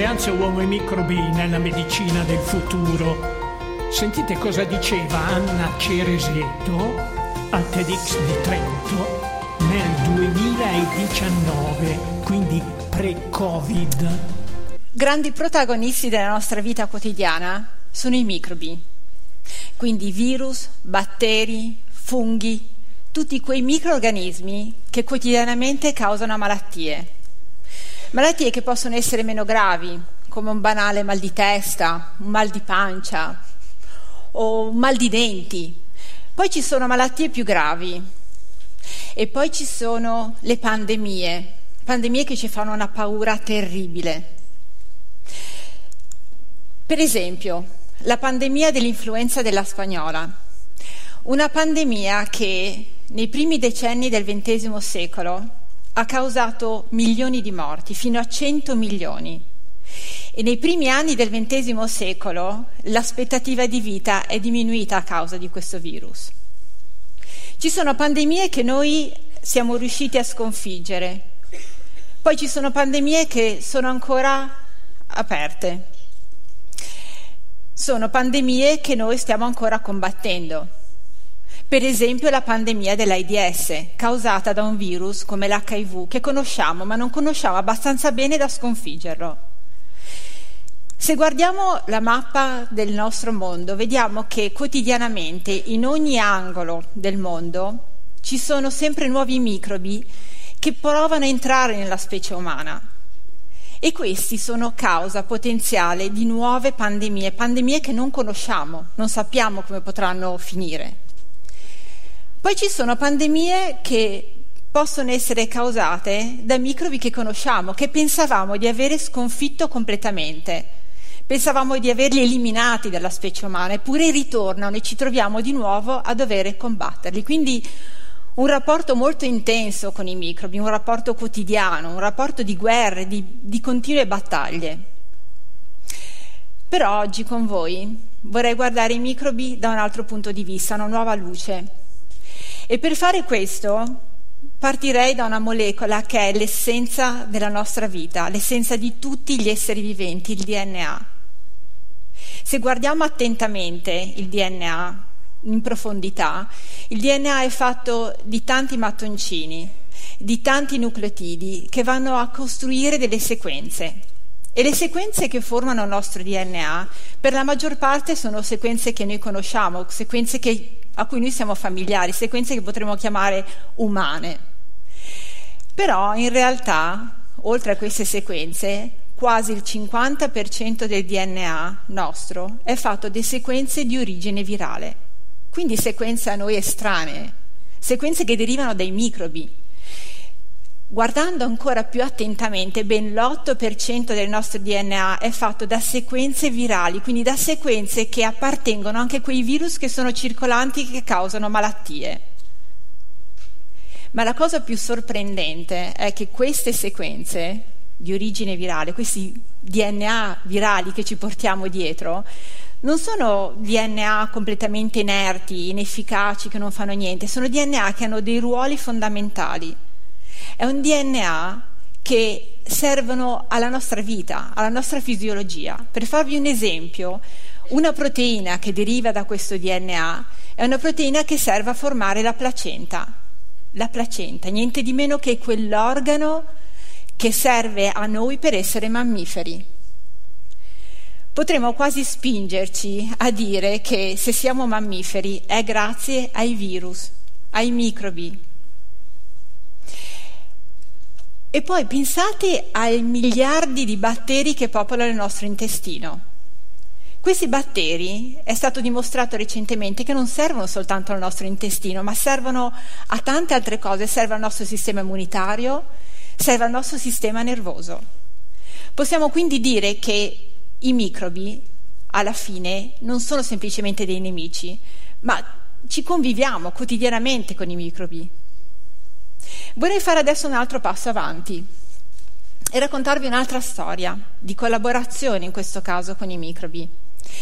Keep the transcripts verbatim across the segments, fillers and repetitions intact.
alleanze uomo-microbi nella medicina del futuro. Sentite cosa diceva Anna Ceresetto al TEDx di Trento nel duemiladiciannove, quindi pre-Covid. Grandi protagonisti della nostra vita quotidiana sono i microbi, quindi virus, batteri, funghi, tutti quei microrganismi che quotidianamente causano malattie. Malattie che possono essere meno gravi, come un banale mal di testa, un mal di pancia o un mal di denti. Poi ci sono malattie più gravi e poi ci sono le pandemie, pandemie che ci fanno una paura terribile. Per esempio, la pandemia dell'influenza della spagnola, una pandemia che nei primi decenni del ventesimo secolo ha causato milioni di morti, fino a cento milioni. E nei primi anni del ventesimo secolo l'aspettativa di vita è diminuita a causa di questo virus. Ci sono pandemie che noi siamo riusciti a sconfiggere, poi ci sono pandemie che sono ancora aperte. Sono pandemie che noi stiamo ancora combattendo. Per esempio la pandemia dell'AIDS, causata da un virus come l'H I V, che conosciamo, ma non conosciamo abbastanza bene da sconfiggerlo. Se guardiamo la mappa del nostro mondo, vediamo che quotidianamente, in ogni angolo del mondo, ci sono sempre nuovi microbi che provano a entrare nella specie umana. E questi sono causa potenziale di nuove pandemie, pandemie che non conosciamo, non sappiamo come potranno finire. Poi ci sono pandemie che possono essere causate da microbi che conosciamo, che pensavamo di avere sconfitto completamente. Pensavamo di averli eliminati dalla specie umana, eppure ritornano e ci troviamo di nuovo a dover combatterli. Quindi un rapporto molto intenso con i microbi, un rapporto quotidiano, un rapporto di guerre, di, di continue battaglie. Però oggi con voi vorrei guardare i microbi da un altro punto di vista, una nuova luce. E per fare questo partirei da una molecola che è l'essenza della nostra vita, l'essenza di tutti gli esseri viventi, il D N A. Se guardiamo attentamente il D N A in profondità, il D N A è fatto di tanti mattoncini, di tanti nucleotidi che vanno a costruire delle sequenze. E le sequenze che formano il nostro D N A, per la maggior parte sono sequenze che noi conosciamo, sequenze che a cui noi siamo familiari, sequenze che potremmo chiamare umane. Però in realtà, oltre a queste sequenze, quasi il cinquanta per cento del D N A nostro è fatto di sequenze di origine virale, quindi sequenze a noi estranee, sequenze che derivano dai microbi. Guardando ancora più attentamente, ben l'otto per cento del nostro D N A è fatto da sequenze virali, quindi da sequenze che appartengono anche a quei virus che sono circolanti, che causano malattie. Ma la cosa più sorprendente è che queste sequenze di origine virale, questi D N A virali che ci portiamo dietro, non sono D N A completamente inerti, inefficaci, che non fanno niente, sono D N A che hanno dei ruoli fondamentali. È un D N A che servono alla nostra vita, alla nostra fisiologia. Per farvi un esempio, una proteina che deriva da questo D N A è una proteina che serve a formare la placenta. La placenta, niente di meno che quell'organo che serve a noi per essere mammiferi. Potremmo quasi spingerci a dire che se siamo mammiferi è grazie ai virus, ai microbi. E poi pensate ai miliardi di batteri che popolano il nostro intestino. Questi batteri, è stato dimostrato recentemente, che non servono soltanto al nostro intestino, ma servono a tante altre cose, serve al nostro sistema immunitario, serve al nostro sistema nervoso. Possiamo quindi dire che i microbi, alla fine, non sono semplicemente dei nemici, ma ci conviviamo quotidianamente con i microbi. Vorrei fare adesso un altro passo avanti e raccontarvi un'altra storia di collaborazione, in questo caso con i microbi.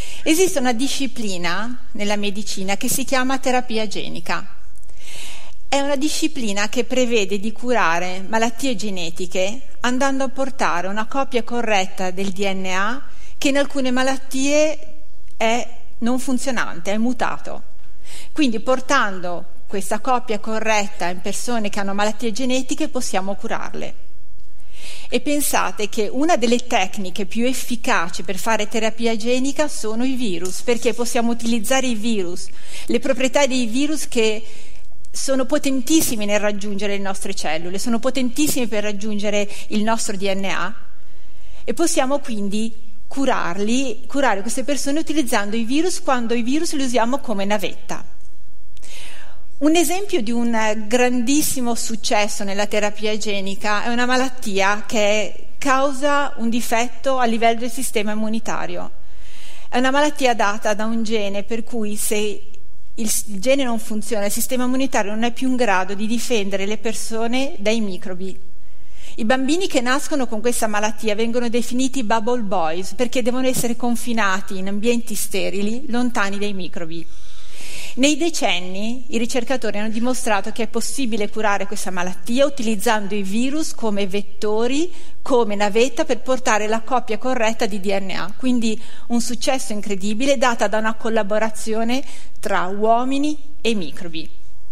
Esiste una disciplina nella medicina che si chiama terapia genica. È una disciplina che prevede di curare malattie genetiche andando a portare una copia corretta del D N A che in alcune malattie è non funzionante, è mutato. Quindi portando questa copia corretta in persone che hanno malattie genetiche possiamo curarle. E pensate che una delle tecniche più efficaci per fare terapia genica sono i virus, perché possiamo utilizzare i virus, le proprietà dei virus che sono potentissimi nel raggiungere le nostre cellule, sono potentissimi per raggiungere il nostro D N A e possiamo quindi curarli, curare queste persone utilizzando i virus quando i virus li usiamo come navetta. Un esempio di un grandissimo successo nella terapia genica è una malattia che causa un difetto a livello del sistema immunitario. È una malattia data da un gene per cui se il gene non funziona, il sistema immunitario non è più in grado di difendere le persone dai microbi. I bambini che nascono con questa malattia vengono definiti bubble boys perché devono essere confinati in ambienti sterili, lontani dai microbi. Nei decenni i ricercatori hanno dimostrato che è possibile curare questa malattia utilizzando i virus come vettori, come navetta per portare la copia corretta di D N A. Quindi un successo incredibile data da una collaborazione tra uomini e microbi.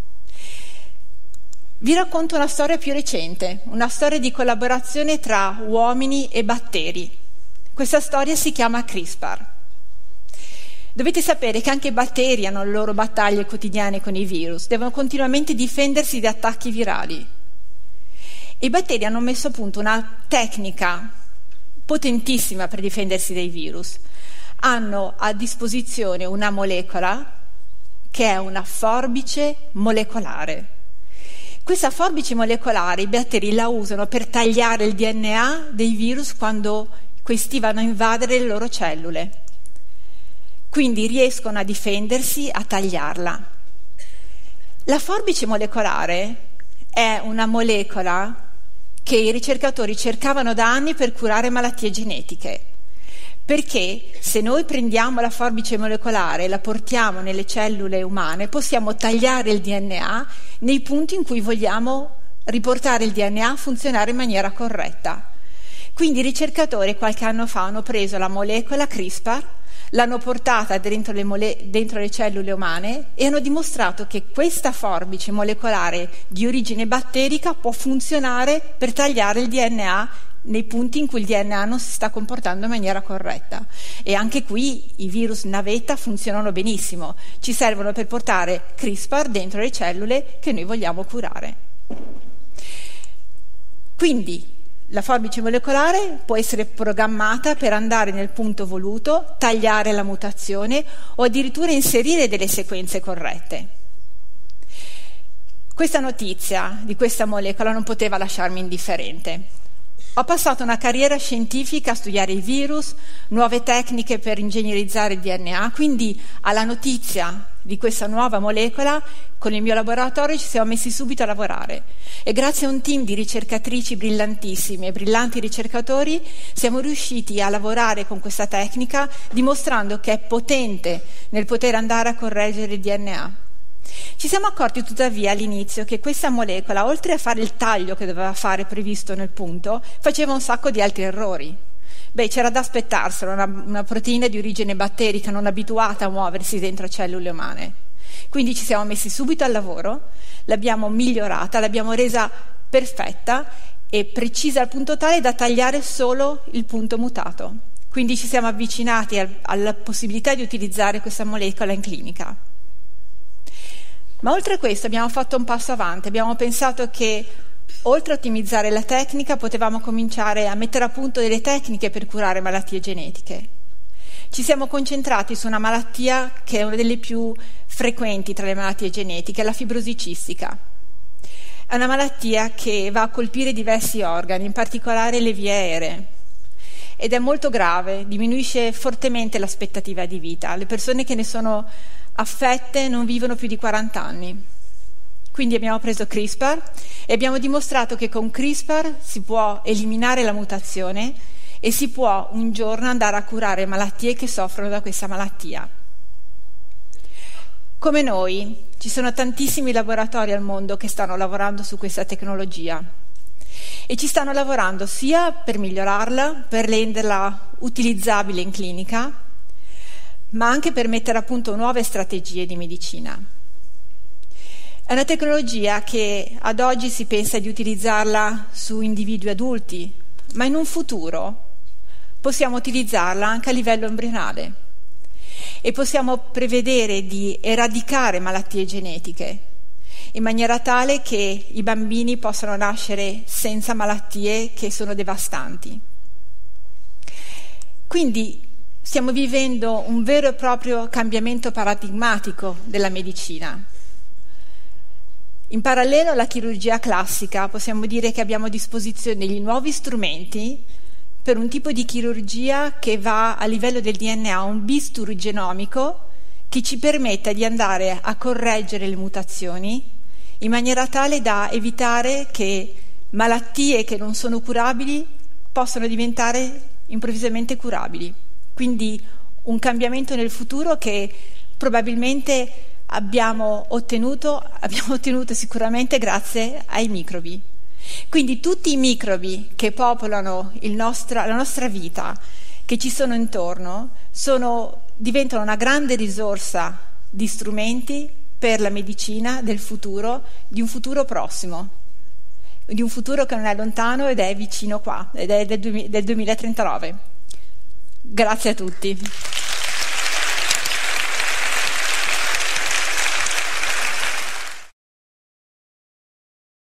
Vi racconto una storia più recente, una storia di collaborazione tra uomini e batteri. Questa storia si chiama CRISPR. Dovete sapere che anche i batteri hanno le loro battaglie quotidiane con i virus, devono continuamente difendersi da attacchi virali. E i batteri hanno messo a punto una tecnica potentissima per difendersi dai virus. Hanno a disposizione una molecola che è una forbice molecolare. Questa forbice molecolare i batteri la usano per tagliare il D N A dei virus quando questi vanno a invadere le loro cellule. Quindi riescono a difendersi, a tagliarla. La forbice molecolare è una molecola che i ricercatori cercavano da anni per curare malattie genetiche. Perché se noi prendiamo la forbice molecolare e la portiamo nelle cellule umane, possiamo tagliare il D N A nei punti in cui vogliamo riportare il D N A a funzionare in maniera corretta. Quindi i ricercatori qualche anno fa hanno preso la molecola CRISPR, l'hanno portata dentro le, mole- dentro le cellule umane e hanno dimostrato che questa forbice molecolare di origine batterica può funzionare per tagliare il D N A nei punti in cui il D N A non si sta comportando in maniera corretta. E anche qui i virus navetta funzionano benissimo, ci servono per portare CRISPR dentro le cellule che noi vogliamo curare. Quindi la forbice molecolare può essere programmata per andare nel punto voluto, tagliare la mutazione o addirittura inserire delle sequenze corrette. Questa notizia di questa molecola non poteva lasciarmi indifferente. Ho passato una carriera scientifica a studiare i virus, nuove tecniche per ingegnerizzare il D N A, quindi alla notizia di questa nuova molecola con il mio laboratorio ci siamo messi subito a lavorare e grazie a un team di ricercatrici brillantissime e brillanti ricercatori siamo riusciti a lavorare con questa tecnica dimostrando che è potente nel poter andare a correggere il D N A. Ci siamo accorti tuttavia all'inizio che questa molecola, oltre a fare il taglio che doveva fare previsto nel punto, faceva un sacco di altri errori. Beh, c'era da aspettarselo, una, una proteina di origine batterica non abituata a muoversi dentro cellule umane. Quindi ci siamo messi subito al lavoro, l'abbiamo migliorata, l'abbiamo resa perfetta e precisa al punto tale da tagliare solo il punto mutato. Quindi ci siamo avvicinati al, alla possibilità di utilizzare questa molecola in clinica. Ma oltre a questo abbiamo fatto un passo avanti, abbiamo pensato che oltre a ottimizzare la tecnica potevamo cominciare a mettere a punto delle tecniche per curare malattie genetiche. Ci siamo concentrati su una malattia che è una delle più frequenti tra le malattie genetiche, la fibrosi cistica. È una malattia che va a colpire diversi organi, in particolare le vie aeree, ed è molto grave, diminuisce fortemente l'aspettativa di vita. Le persone che ne sono affette non vivono più di quaranta anni. Quindi abbiamo preso CRISPR e abbiamo dimostrato che con CRISPR si può eliminare la mutazione e si può un giorno andare a curare malattie che soffrono da questa malattia. Come noi, ci sono tantissimi laboratori al mondo che stanno lavorando su questa tecnologia e ci stanno lavorando sia per migliorarla, per renderla utilizzabile in clinica, ma anche per mettere a punto nuove strategie di medicina. È una tecnologia che ad oggi si pensa di utilizzarla su individui adulti, ma in un futuro possiamo utilizzarla anche a livello embrionale e possiamo prevedere di eradicare malattie genetiche in maniera tale che i bambini possano nascere senza malattie che sono devastanti. Quindi stiamo vivendo un vero e proprio cambiamento paradigmatico della medicina. In parallelo alla chirurgia classica possiamo dire che abbiamo a disposizione degli nuovi strumenti per un tipo di chirurgia che va a livello del D N A, un bisturi genomico che ci permetta di andare a correggere le mutazioni in maniera tale da evitare che malattie che non sono curabili possano diventare improvvisamente curabili. Quindi un cambiamento nel futuro che probabilmente abbiamo ottenuto, abbiamo ottenuto sicuramente grazie ai microbi. Quindi tutti i microbi che popolano il nostra, la nostra vita, che ci sono intorno, sono, diventano una grande risorsa di strumenti per la medicina del futuro, di un futuro prossimo, di un futuro che non è lontano ed è vicino qua, ed è del, del duemilatrentanove. Grazie a tutti.